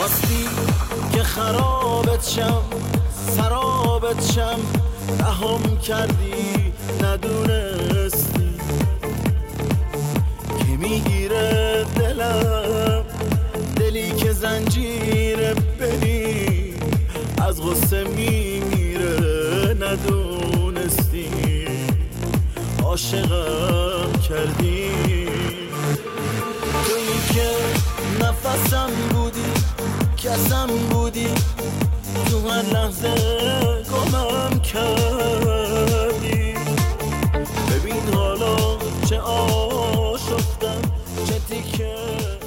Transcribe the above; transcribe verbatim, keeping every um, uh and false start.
خواستی که خرابت شم سرابت شم رهام کردی ندونستی که میگیره دلم دلی که زنجیره ببین از غصه میمیره ندونستی عاشقم کردی تویی که نفسم بودی کسم بودی تو هر لحظه گمم کردی ببین حالا چه آشفتم چه تیکه